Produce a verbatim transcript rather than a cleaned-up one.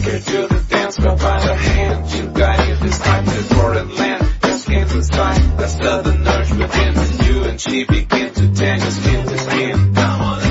Take her to the dance, grab by her hand. You got it this time to foreign land. Your skin's inside, that's the nurse within you. And she begin to tan your skin to skin. Come on.